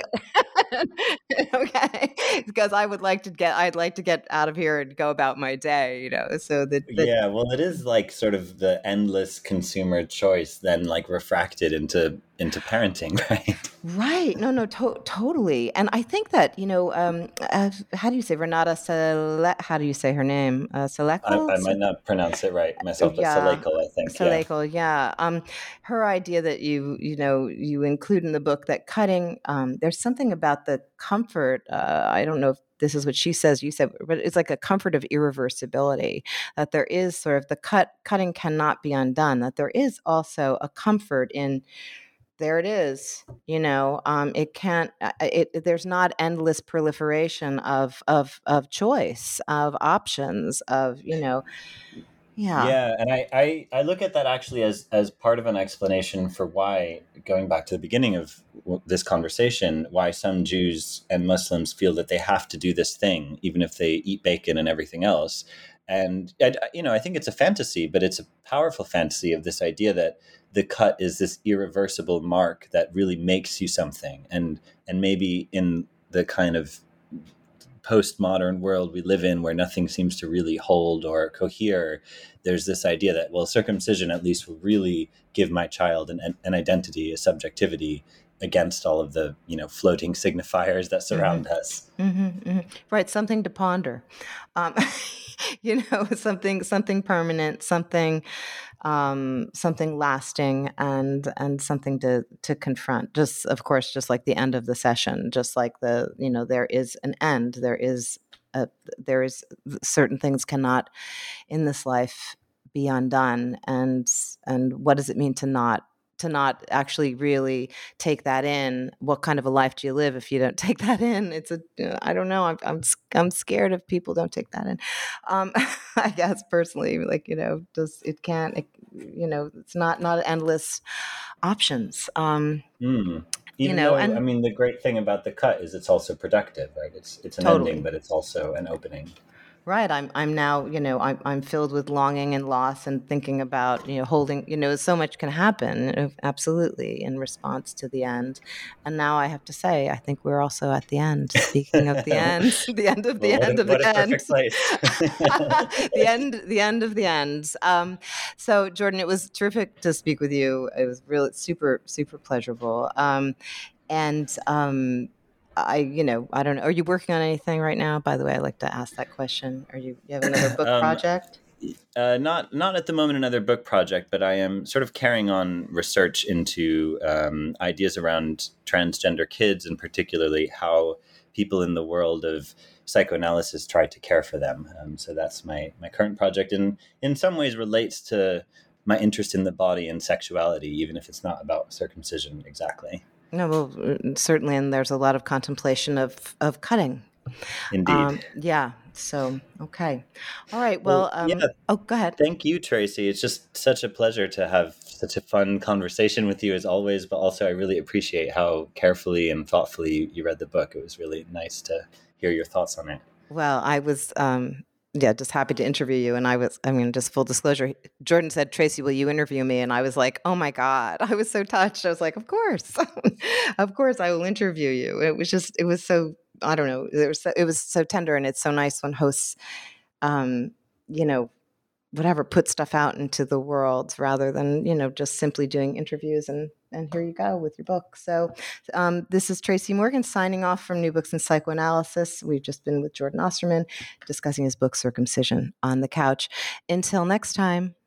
okay. Because I would like to get, I'd like to get out of here and go about my day, you know, so that, that Yeah, well, it is like sort of the endless consumer choice then like refracted into into parenting, right? right. No, no, to- totally. And I think that, you know, um, uh, how do you say Renata Sele, how do you say her name? Uh, I, Selekel? I might not pronounce it right myself, but Yeah. Salekel, I think, yeah. Saleko, yeah. Um, her idea that you, you know, you include in the book that cutting, um, there's something about the comfort. Uh, I don't know if this is what she says, you said, but it's like a comfort of irreversibility, that there is sort of the cut, cutting cannot be undone, that there is also a comfort in, there it is, you know, um, it can't, uh, it, there's not endless proliferation of, of, of choice, of options, of, you know, yeah. Yeah, and I, I, I look at that actually as, as part of an explanation for why, going back to the beginning of this conversation, why some Jews and Muslims feel that they have to do this thing, even if they eat bacon and everything else. And, I, you know, I think it's a fantasy, but it's a powerful fantasy of this idea that the cut is this irreversible mark that really makes you something. And, and maybe in the kind of postmodern world we live in where nothing seems to really hold or cohere, there's this idea that, well, circumcision at least will really give my child an, an identity, a subjectivity against all of the, you know, floating signifiers that surround Mm-hmm. us. Mm-hmm, mm-hmm. Right, something to ponder. Um, you know, something something permanent, something um, something lasting, and and something to to confront. Just of course, just like the end of the session, just like the you know, there is an end. There is a, there is certain things cannot in this life be undone, and and what does it mean to not to not actually really take that in? What kind of a life do you live if you don't take that in? It's a, I don't know. I'm, I'm, I'm scared if people don't take that in. Um, I guess personally, like, you know, does it can't, it, you know, it's not, not endless options. Um, Mm. you Even know, though, I and mean, the great thing about the cut is it's also productive, right? It's, it's an ending, totally. but it's also an opening. Right. I'm I'm now, you know, I'm I'm filled with longing and loss and thinking about, you know, holding, you know, so much can happen, uh, absolutely, in response to the end. And now I have to say, I think we're also at the end. Speaking of the end, the end of the Well, what end a, of the what a end. perfect place. The end, the end of the end. Um, so Jordan, it was terrific to speak with you. It was really super, super pleasurable. Um, and um I, you know, I don't know. Are you working on anything right now? By the way, I like to ask that question. Are you, you have another book um, project? Uh, not not at the moment another book project, but I am sort of carrying on research into um, ideas around transgender kids, and particularly how people in the world of psychoanalysis try to care for them. Um, so that's my my current project, and in some ways relates to my interest in the body and sexuality, even if it's not about circumcision exactly. No, well, certainly, and there's a lot of contemplation of of cutting Indeed. Um, yeah. So, okay. All right. Well, Well, um, yeah. oh, go ahead. Thank you, Tracy. It's just such a pleasure to have such a fun conversation with you as always, but also I really appreciate how carefully and thoughtfully you, you read the book. It was really nice to hear your thoughts on it. Well, I was, um, yeah, just happy to interview you. And I was, I mean, just full disclosure, Jordan said, Tracy, will you interview me? And I was like, oh my God, I was so touched. I was like, of course, of course I will interview you. It was just, it was so, I don't know, it was so, it was so tender. And it's so nice when hosts, um, you know, whatever, put stuff out into the world rather than, you know, just simply doing interviews and, and here you go with your book. So um, this is Tracy Morgan signing off from New Books in Psychoanalysis. We've just been with Jordan Osterman discussing his book, Circumcision on the Couch. Until next time.